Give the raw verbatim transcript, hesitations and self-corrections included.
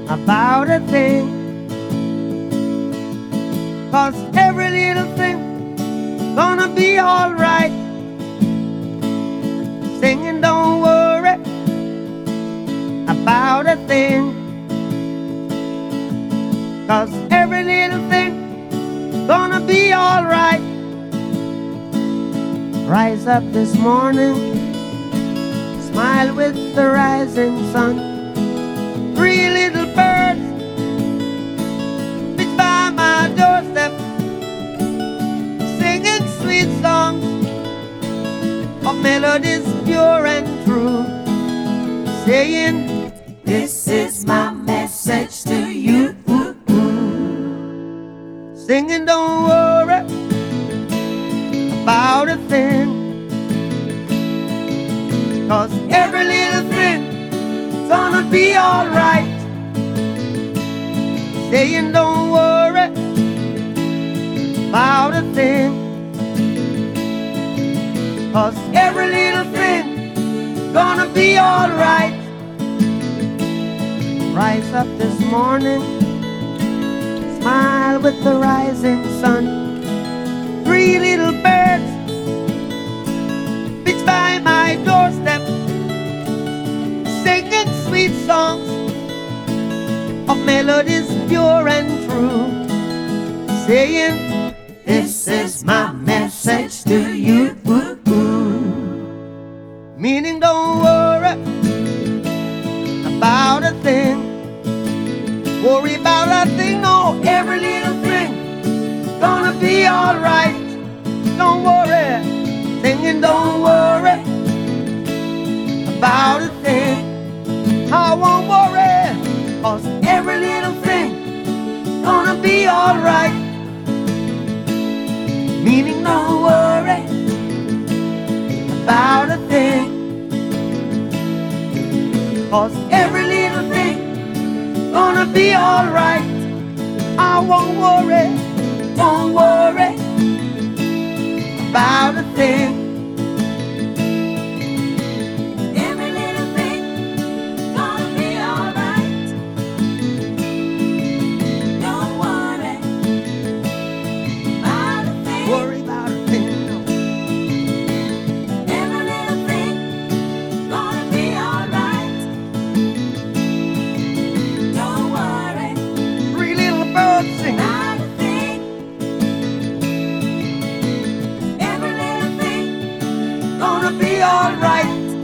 about a thing, 'cause every little thing gonna be alright. Singing, don't worry about a thing, 'cause every little thing gonna be alright. Rise up this morning, smile with the rising sun. Three little birds flew by my doorstep, singing sweet songs of melodies pure and true, saying, this is my message to you. Singing, don't worry about a thing, 'cause every little thing gonna be alright. Saying, don't worry about a thing, 'cause every little thing gonna be alright. Rise up this morning, smile with the rising sun. Three little birds flew by my doorstep, singing sweet songs of melodies pure and true, saying, This is my message to you. meaning don't worry about a thing. Worry about a thing, no, every little thing gonna be alright. Don't worry, singing, don't worry about a thing. I won't worry, 'cause every little thing gonna be alright. Meaning don't worry about a thing, 'cause every little thing gonna be alright. I won't worry, don't worry about a thing. Every little thing gonna be alright. Don't worry about a thing. Worry about a thing, no. Every little thing gonna be alright. Don't worry Three little birds singing. about a thing. Every little thing Gonna be alright.